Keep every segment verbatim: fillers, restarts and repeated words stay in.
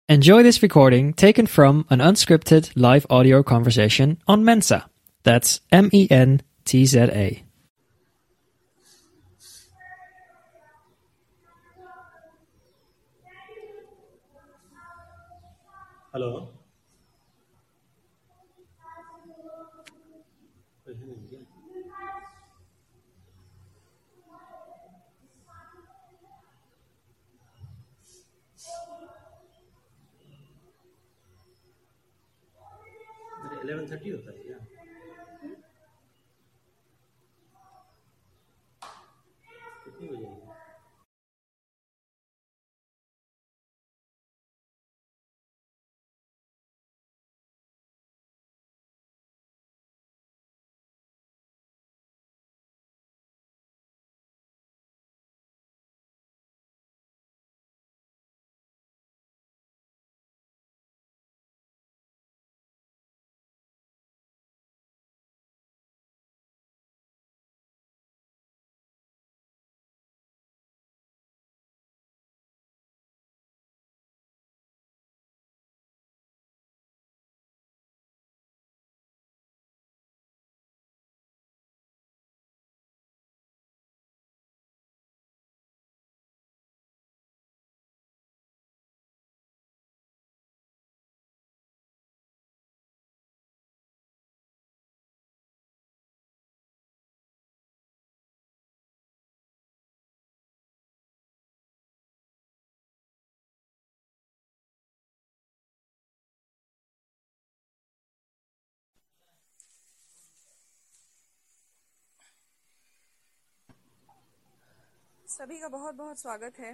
Enjoy this recording taken from an unscripted live audio conversation on Mensa. That's M E N T Z A. Hello eleven thirty होता है क्या? कितनी बजे? सभी का बहुत बहुत स्वागत है।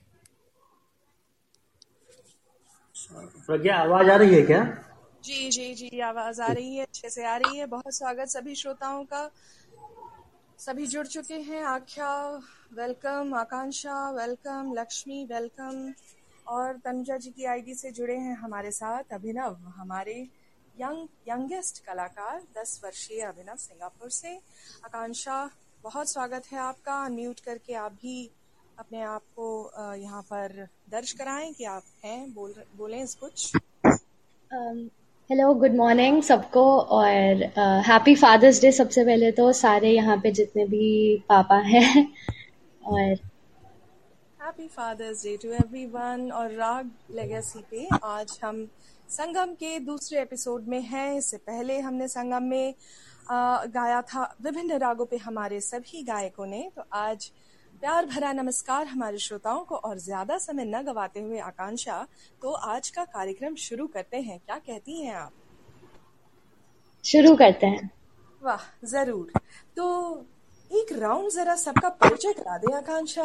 प्रज्ञा, आवाज आ रही है क्या? जी जी जी आवाज आ रही है, अच्छे से आ रही है। बहुत स्वागत सभी श्रोताओं का। सभी जुड़ चुके हैं। Aakhya welcome, Akanksha welcome, Lakshmi welcome, और तनुजा जी की आईडी से जुड़े हैं हमारे साथ अभिनव, हमारे यंग यंगेस्ट कलाकार, दस वर्षीय अभिनव सिंगापुर से। आकांक्षा, बहुत स्वागत है आपका। अनम्यूट करके आप भी अपने आप को यहाँ पर दर्ज कराएं कि आप हैं, बोल बोलें कुछ। हेलो, गुड मॉर्निंग सबको, और हैप्पी फादर्स डे सबसे पहले तो सारे यहाँ पे जितने भी पापा हैं। और happy father's day to everyone. और राग लेगेसी पे आज हम संगम के दूसरे एपिसोड में हैं। इससे पहले हमने संगम में आ, गाया था विभिन्न रागों पे हमारे सभी गायकों ने। तो आज प्यार भरा नमस्कार हमारे श्रोताओं को, और ज्यादा समय न गवाते हुए आकांक्षा, तो आज का कार्यक्रम शुरू करते हैं। क्या कहती हैं आप? शुरू करते हैं। वाह, जरूर। तो एक राउंड जरा सबका परिचय करा दें आकांक्षा।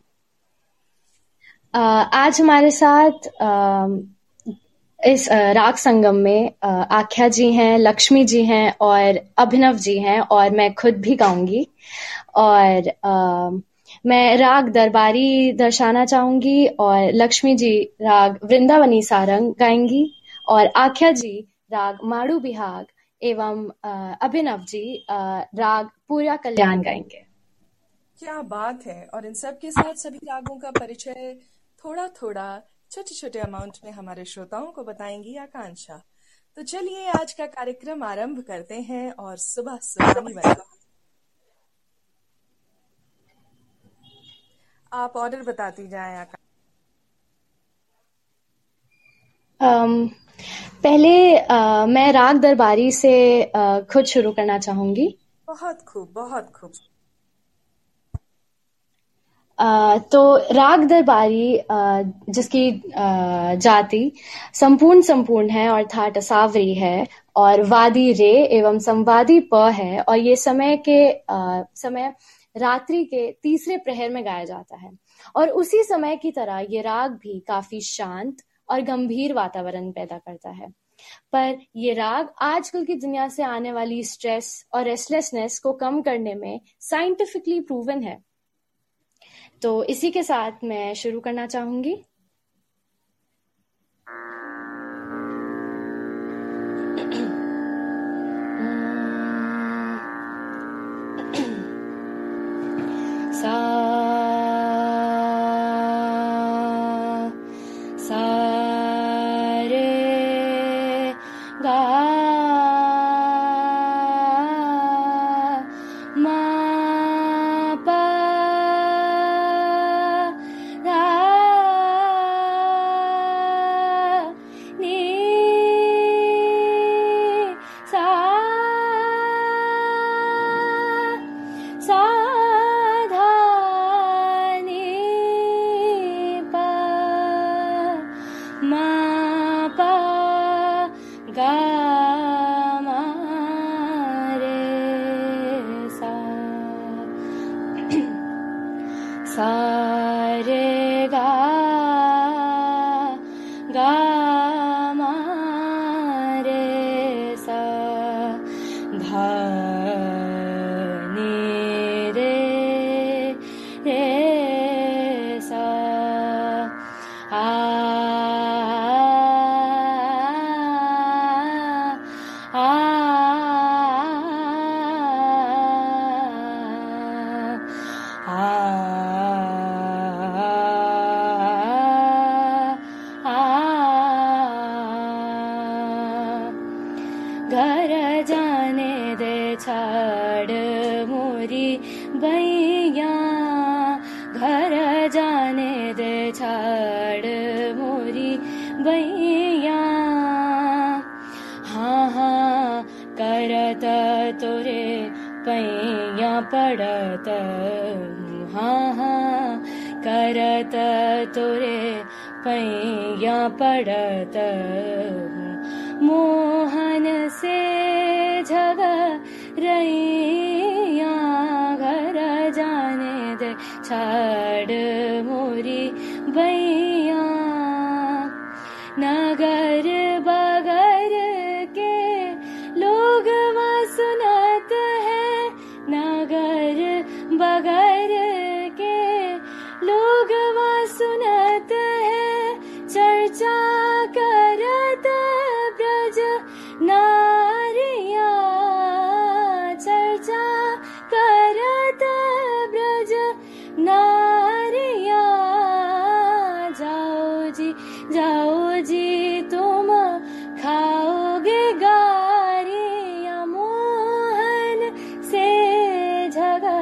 आज हमारे साथ आ, इस राग संगम में आख्या जी हैं, लक्ष्मी जी हैं और अभिनव जी हैं, और मैं खुद भी गाऊंगी। और आ, मैं राग दरबारी दर्शाना चाहूंगी, और लक्ष्मी जी राग वृंदावनी सारंग गाएंगी, और आख्या जी राग माड़ू बिहाग, एवं अभिनव जी राग पूरा कल्याण गाएंगे। क्या बात है। और इन सब के साथ सभी रागों का परिचय थोड़ा थोड़ा छोटे छोटे अमाउंट में हमारे श्रोताओं को बताएंगी आकांक्षा। तो चलिए आज का कार्यक्रम आरंभ करते हैं, और सुबह सुहानी बना। आप ऑर्डर बताती जाएं आकांक्षा। um, पहले uh, मैं राग दरबारी से uh, खुद शुरू करना चाहूंगी। बहुत खूब, बहुत खूब। Uh, तो राग दरबारी uh, जिसकी uh, जाति संपूर्ण संपूर्ण है, अर्थात असावरी है, और वादी रे एवं संवादी प है, और ये समय के uh, समय रात्रि के तीसरे प्रहर में गाया जाता है। और उसी समय की तरह ये राग भी काफी शांत और गंभीर वातावरण पैदा करता है। पर ये राग आजकल की दुनिया से आने वाली स्ट्रेस और रेस्टलेसनेस को कम करने में साइंटिफिकली प्रूवन है। तो इसी के साथ मैं शुरू करना चाहूंगी। सा सा मा पा गा मा रे सा सा रे गा गा मा रे सा धा नि रे रे सा आ आ आ घर जाने दे छाड़ मोरी बैया घर जाने दे छाड़ मोरी बैया हाँ हाँ करत तोरे पैया पड़त हाँ हाँ करत तोरे पैया पड़त मोहन से झग रैया घर जाने दे छाड़ मोरी बैया नगर बगर के लोग वहाँ सुनत है नगर बगर के लोग वहाँ सुनत है चर्चा करत ब्रज नारिया चर्चा करत ब्रज नारिया जाओ जी जाओ जी तुम खाओगे गारिया मोहन से झगा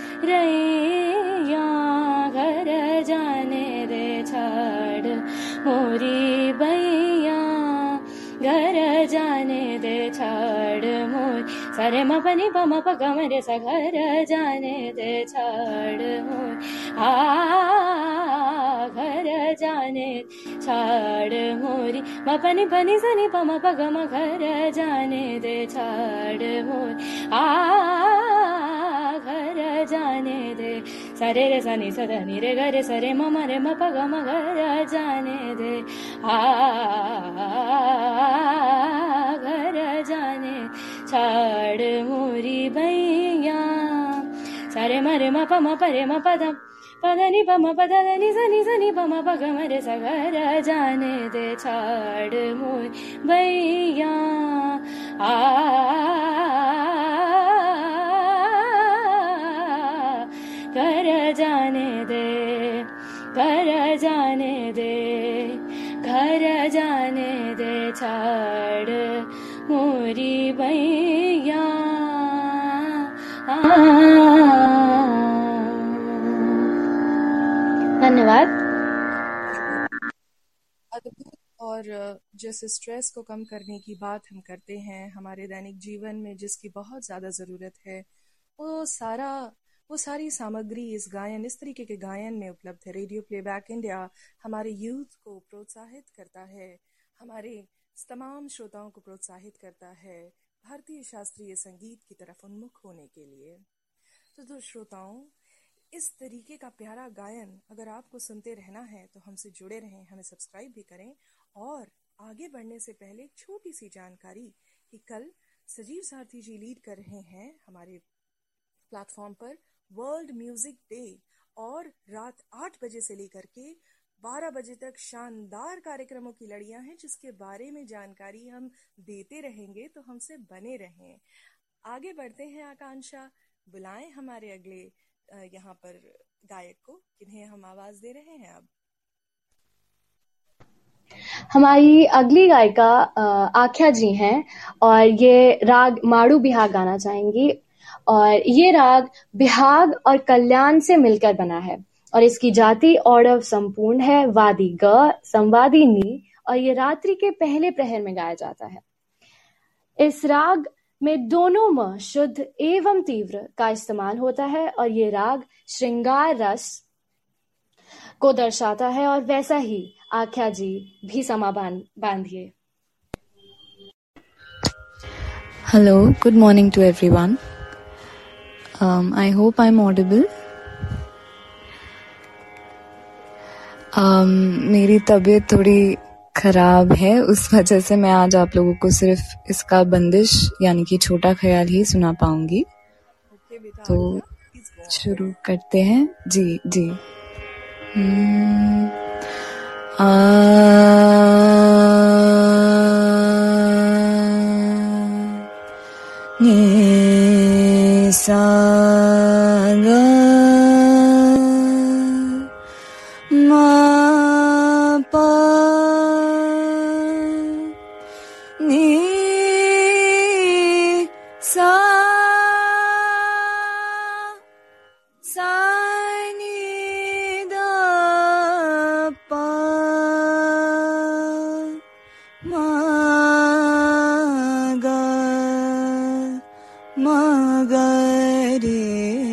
रैया घर जाने दे छाड़ मोरी बैया घर जाने दे छाड़ मोरी सारे म पनि प म प ग म रे सा घर जाने दे छाड़ मोरी आ घर जाने छाड़ मोरी म पनि पनि सा नि प म प ग म घर जाने दे छाड़ मोरी आ घर जाने दे सारे रे सा नि सा ध नि रे ग रे सा रे म म रे म प ग म घर जाने दे आ घर जाने छाड़ मोरी बैया सारे म रे म प म प रे म प ध प ध नि प म प ध नि सा नि सा नि प म प ग म रे सा घर जाने दे छाड़ मोरी बैया आ घर जाने दे घर जाने दे घर जाने दे छाड़ मोरी बैया धन्यवाद। अद्भुत। और जिस स्ट्रेस को कम करने की बात हम करते हैं हमारे दैनिक जीवन में जिसकी बहुत ज़्यादा ज़रूरत है वो सारा वो सारी सामग्री इस गायन इस तरीके के गायन में उपलब्ध है। रेडियो प्लेबैक इंडिया हमारे यूथ को प्रोत्साहित करता है, हमारे तमाम श्रोताओं को प्रोत्साहित करता है भारतीय शास्त्रीय संगीत की तरफ उन्मुख होने के लिए। तो दो श्रोताओं, इस तरीके का प्यारा गायन अगर आपको सुनते रहना है तो हमसे जुड़े रहें, हमें सब्सक्राइब भी करें। और आगे बढ़ने से पहले एक छोटी सी जानकारी कि कल सजीव सारथी जी लीड कर रहे हैं हमारे प्लेटफॉर्म पर वर्ल्ड म्यूजिक डे और रात आठ बजे से लेकर के बारह बजे तक शानदार कार्यक्रमों की लड़ियां हैं जिसके बारे में जानकारी हम देते रहेंगे, तो हमसे बने रहें। आगे बढ़ते हैं आकांक्षा, बुलाएं हमारे अगले यहाँ पर गायक को, किन्हें हम आवाज दे रहे हैं अब। हमारी अगली गायिका आख्या जी हैं और ये राग माड़ू बिहाग गाना चाहेंगी। और ये राग बिहाग और कल्याण से मिलकर बना है और इसकी जाति औडव संपूर्ण है, वादी ग, संवादी नी, और ये रात्रि के पहले प्रहर में गाया जाता है। इस राग में दोनों म शुद्ध एवं तीव्र का इस्तेमाल होता है और ये राग श्रृंगार रस को दर्शाता है और वैसा ही आख्या जी भी समा बांधिए। Hello, good morning to everyone. Um, I hope I'm audible. Um, मेरी तबीयत थोड़ी खराब है, उस वजह से मैं आज आप लोगों को सिर्फ इसका बंदिश यानी कि छोटा ख्याल ही सुना पाऊंगी। ओके बेटा, तो शुरू करते हैं। जी जी hmm. आ नि सा गा मा पा नि सा सा नि दा पा मा गा मा गा रे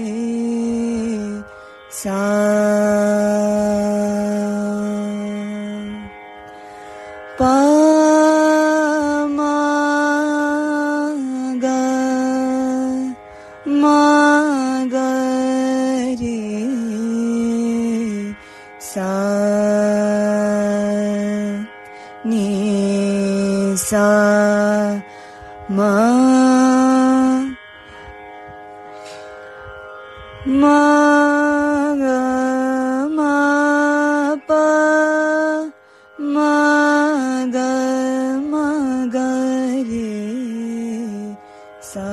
सा पा मा गा मा गा रे सा नि सा मा मा गा मा पा मा गा मा गा रे सा।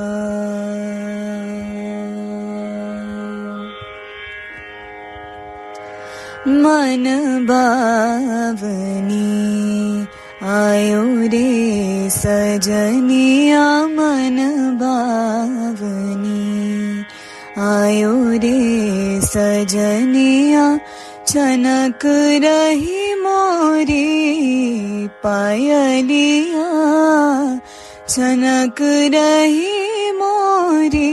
मन बावनी आयो रे सजनिया, मन बावनी आयो रे सजनिया, छनक रही मोरी पायलिया, छनक रही मोरी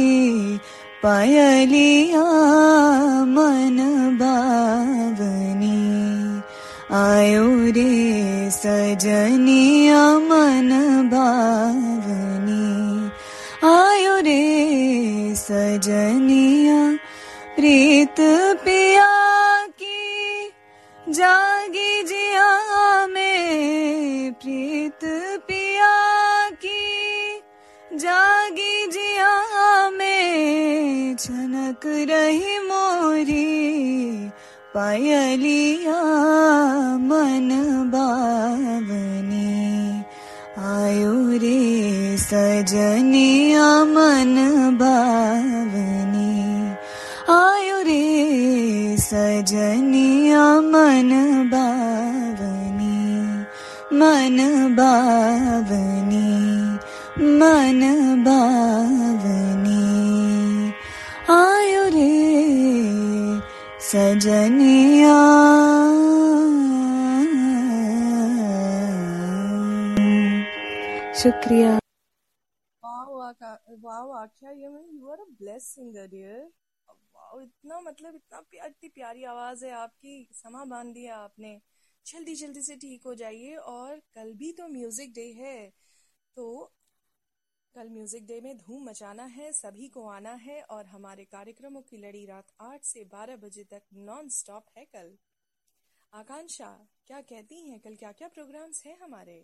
पायलिया, मन बावनी आयो रे सजनिया, मन बावनी आयो रे सजनिया, प्रीत पिया की जागी जिया में, प्रीत पिया की जागी जिया में, छनक रही मोरी पायलिया, मन बावनी आयो रे सजनिया, मन बावनी आयो रे सजनिया, मन बावनी मन बावनी मन बावनी आयो रे सजनिया। शुक्रिया। Wow Aaka, wow Aakhya, you you are a blessed singer dear. Wow, इतना मतलब इतना प्यार, इतनी प्यारी आवाज है आपकी, समा बांध दिया आपने। जल्दी जल्दी से ठीक हो जाइए, और कल भी तो म्यूजिक डे है, तो कल म्यूजिक डे में धूम मचाना है, सभी को आना है, और हमारे कार्यक्रमों की लड़ी रात आठ से बारह बजे तक नॉन स्टॉप है कल। आकांक्षा, क्या कहती हैं, कल क्या क्या प्रोग्राम्स हैं हमारे?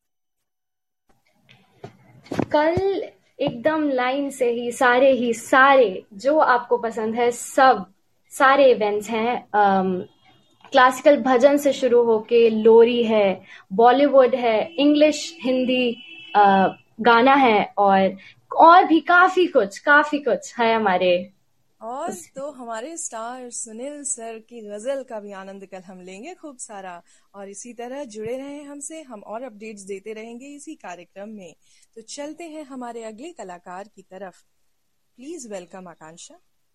कल एकदम लाइन से ही सारे ही सारे जो आपको पसंद है सब सारे इवेंट्स हैं। क्लासिकल भजन से शुरू होके लोरी है, बॉलीवुड है, इंग्लिश हिंदी आ, गाना है, और और भी काफी कुछ काफी कुछ है हमारे। और तो हमारे स्टार सुनील सर की गजल का भी आनंद कल हम लेंगे खूब सारा, और इसी तरह जुड़े रहे हमसे, हम और अपडेट्स देते रहेंगे इसी कार्यक्रम में। तो चलते हैं हमारे अगले कलाकार की तरफ। Please welcome Akanksha.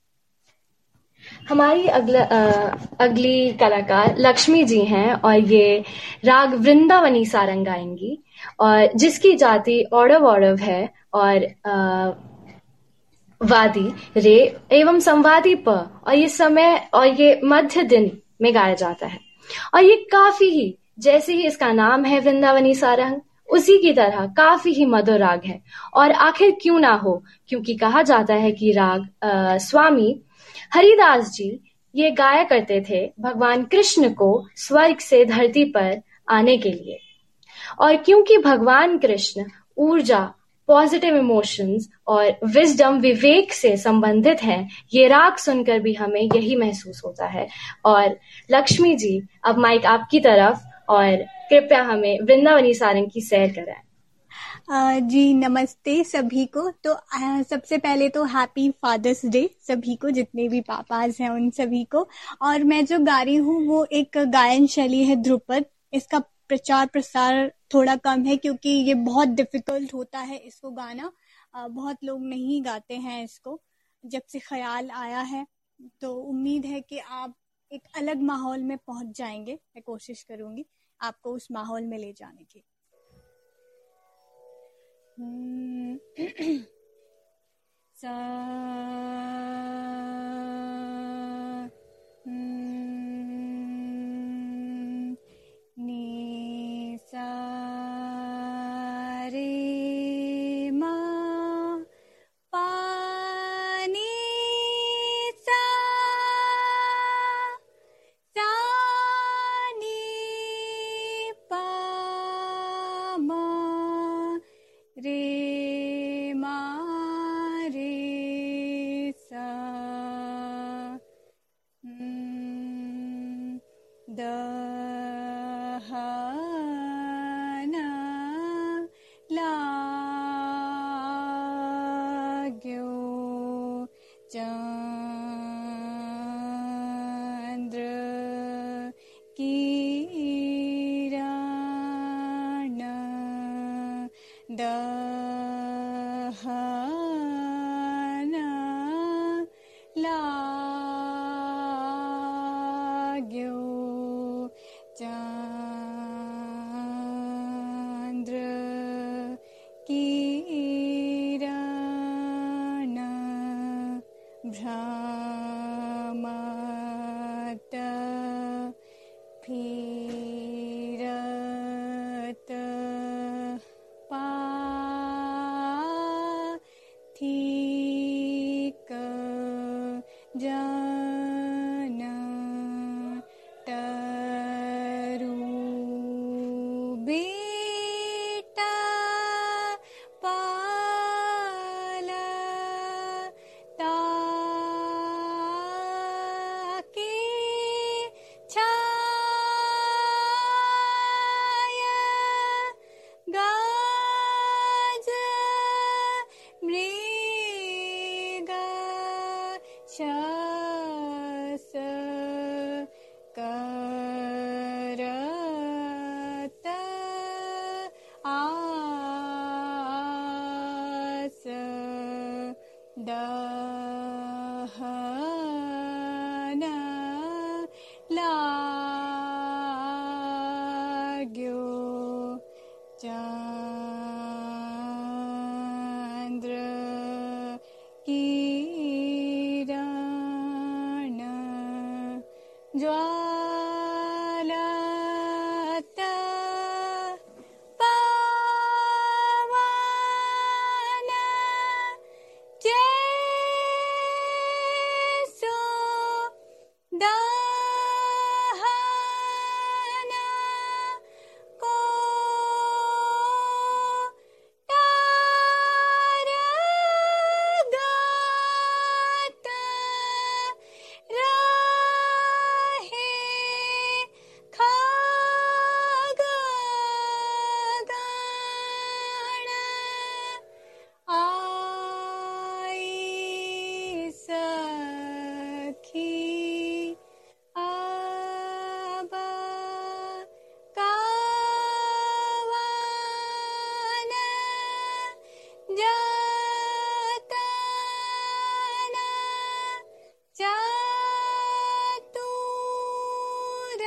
हमारी अगला अगली कलाकार लक्ष्मी जी हैं, और ये राग वृंदावनी सारंग गाएंगी, और जिसकी जाति औड़व औड़व है, और आ, वादी रे एवं संवादी प, और ये समय और ये मध्य दिन में गाया जाता है। और ये काफी ही, जैसे ही इसका नाम है वृंदावनी सारंग, उसी की तरह काफी ही मधुर राग है। और आखिर क्यों ना हो, क्योंकि कहा जाता है कि राग आ, स्वामी हरिदास जी ये गाया करते थे भगवान कृष्ण को स्वर्ग से धरती पर आने के लिए। और क्योंकि भगवान कृष्ण ऊर्जा, पॉजिटिव इमोशंस और विजडम, विवेक से संबंधित हैं, ये राग सुनकर भी हमें यही महसूस होता है। और लक्ष्मी जी, अब माइक आपकी तरफ, और कृपया हमें वृंदावनी सारंग की सैर कराएं। आ, जी नमस्ते सभी को। तो आ, सबसे पहले तो हैप्पी फादर्स डे सभी को, जितने भी पापाज हैं उन सभी को। और मैं जो गा रही हूँ वो एक गायन शैली है ध्रुपद। इसका प्रचार प्रसार थोड़ा कम है क्योंकि ये बहुत डिफिकल्ट होता है इसको गाना। आ, बहुत लोग नहीं गाते हैं इसको। जब से ख्याल आया है तो उम्मीद है कि आप एक अलग माहौल में पहुंच जाएंगे। मैं कोशिश करूंगी आपको उस माहौल में ले जाने की। सा नी सा रे मा पा नी सा सा नी पा मा रे मा रे सा द हा ना ला ग्यो चंद्र किरण दहना लाग्यो चंद्र किरण भ्रमत फिरत पाथिक जन तरु बेटा पाल ताके छाया गाज मृग शस करत आस दहना लाग्यो चंद्र किरण ज्वालत पावन जैसो दहना को तारगत रहे खगगण आई सखी अब कावन जतन चतुर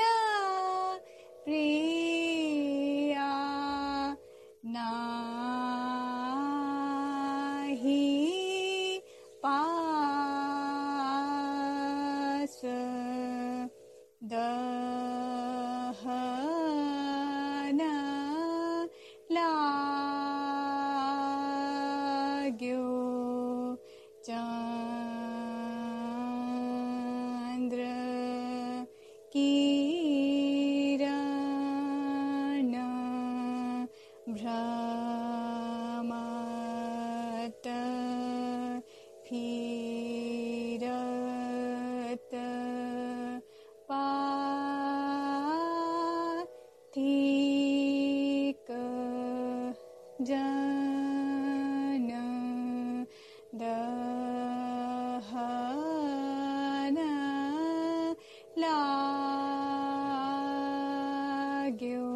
प्रिया नाही पास दहना भ्रमत फिरत पाथिक जन दहन लाग्यो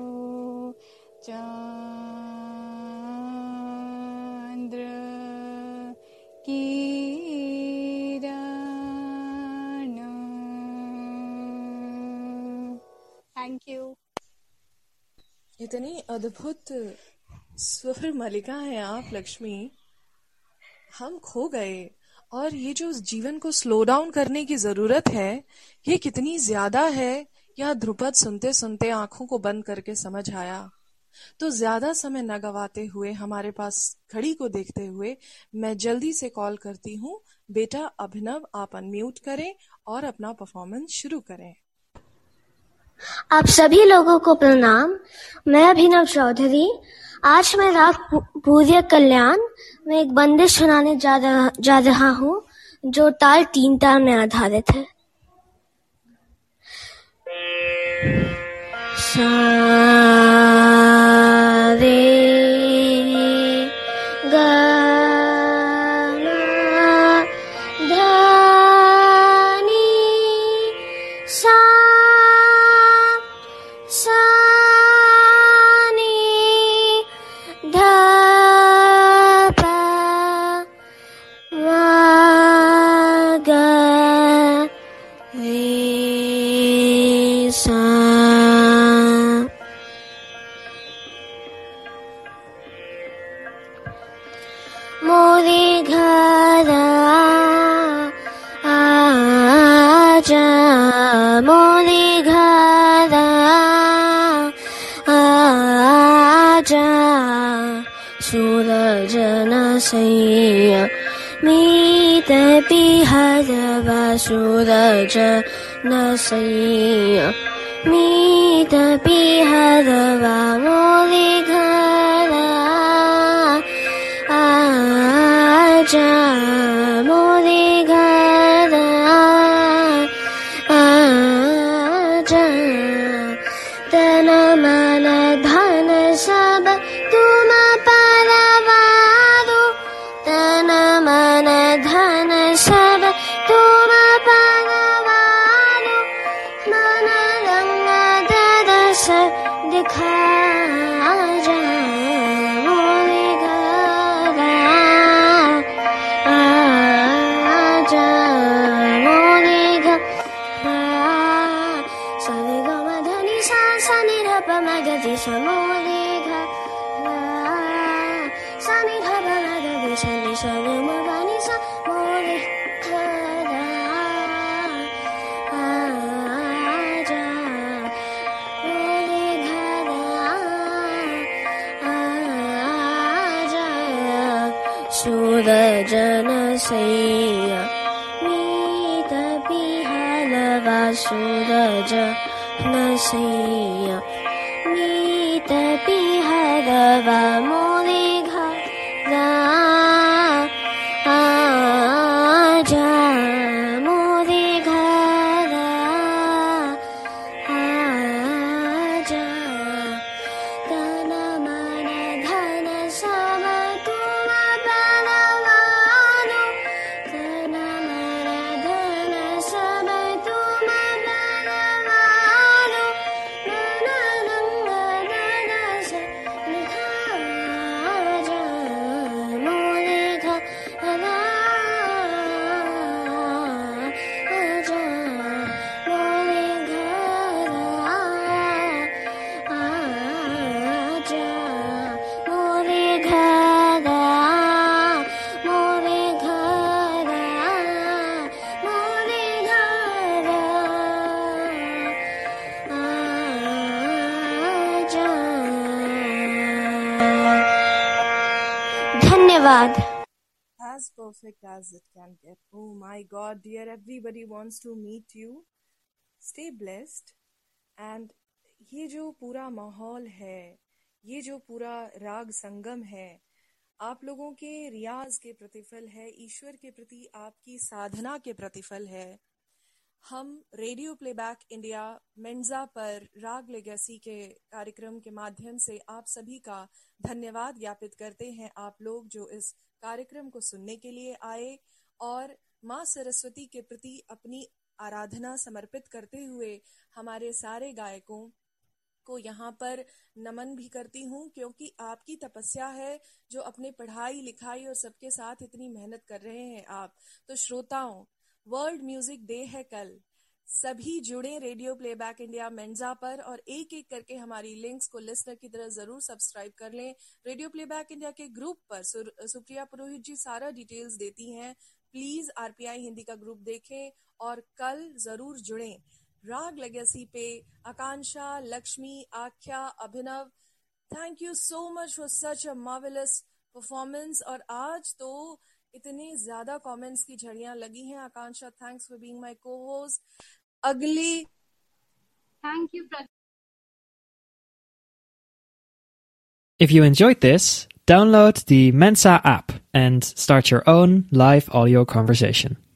चंद्र किरण। Thank you. इतनी अद्भुत स्वर मलिका है आप लक्ष्मी, हम खो गए। और ये जो जीवन को स्लो डाउन करने की जरूरत है, ये कितनी ज्यादा है, यह ध्रुपद सुनते सुनते आंखों को बंद करके समझ आया। तो ज्यादा समय न गवाते हुए, हमारे पास घड़ी को देखते हुए, मैं जल्दी से कॉल करती हूँ। बेटा अभिनव, आप अनम्यूट करें और अपना परफॉर्मेंस शुरू करें। आप सभी लोगों को प्रणाम। मैं अभिनव चौधरी। आज मैं राग पूर्य कल्याण में एक बंदिश सुनाने जा रहा, जा रहा हूँ जो ताल तीन ताल में आधारित है। सा रे गा मा धा नी सा सा नी धा पा मा गा रे सा। मोरे घर आजा, मोरे घर आजा, सूरज न सैया मीत पिहरवा, सूरज न सैया मीत पिहरवा। मोरे घर आजा, मोरे घर आजा, तन मन धन सब तुम परवारो, तन मन धन सब तुम परवारो, मन रंग दरस दिखा जा। मोरे घर आजा, मोरे घर सरे ग म धनि सा सा नि ध प म ग रि सा। मोरे घर सा नि ध प म ग रि सा नि सा रे म ग नि सा। मोरे घर आजा, मोरे घर आजा, सूरज न सैया मीत पिहरवा, सूरज न सैया मीत पिहरवा। मोरे घर आजा, मोरे घर आजा, तन मन धन सब तुम परवारो, तन मन धन सब तुम परवारो, मन रंग दरस दिखा जा। मोरे घर आजा, मोरे घर आजा, मोरे घर मोरे घर मोरे घर आजा। धन्यवाद। As perfect as it can get. Oh my God, dear, everybody wants to meet you. Stay blessed. And ये जो पूरा माहौल है, ये जो पूरा राग संगम है आप लोगों के रियाज के प्रतिफल है, ईश्वर के प्रति आपकी साधना के प्रतिफल है। हम रेडियो प्लेबैक इंडिया मेंजा पर राग लेगेसी के कार्यक्रम के माध्यम से आप सभी का धन्यवाद ज्ञापित करते हैं। आप लोग जो इस कार्यक्रम को सुनने के लिए आए और माँ सरस्वती के प्रति अपनी आराधना समर्पित करते हुए हमारे सारे गायकों को यहाँ पर नमन भी करती हूँ, क्योंकि आपकी तपस्या है जो अपने पढ़ाई लिखाई और सबके साथ इतनी मेहनत कर रहे हैं आप। तो श्रोताओं, वर्ल्ड म्यूजिक डे है कल, सभी जुड़े रेडियो प्लेबैक इंडिया मेंजा पर और एक एक करके हमारी लिंक्स को लिस्नर की तरह जरूर सब्सक्राइब कर लें। रेडियो प्लेबैक इंडिया के ग्रुप पर सुप्रिया पुरोहित जी सारा डिटेल्स देती हैं। प्लीज आरपीआई हिंदी का ग्रुप देखें और कल जरूर जुड़ें। राग लेगेसी पे Akanksha, Lakshmi, Aakhya, Abhinav, thank you so much for such a marvellous performance. और आज तो इतने ज्यादा कमेंट्स की झड़ियां लगी हैं। Akanksha, thanks for being my co-host. अगली thank you. If you enjoyed this, download the Mensa app and start your own live audio conversation.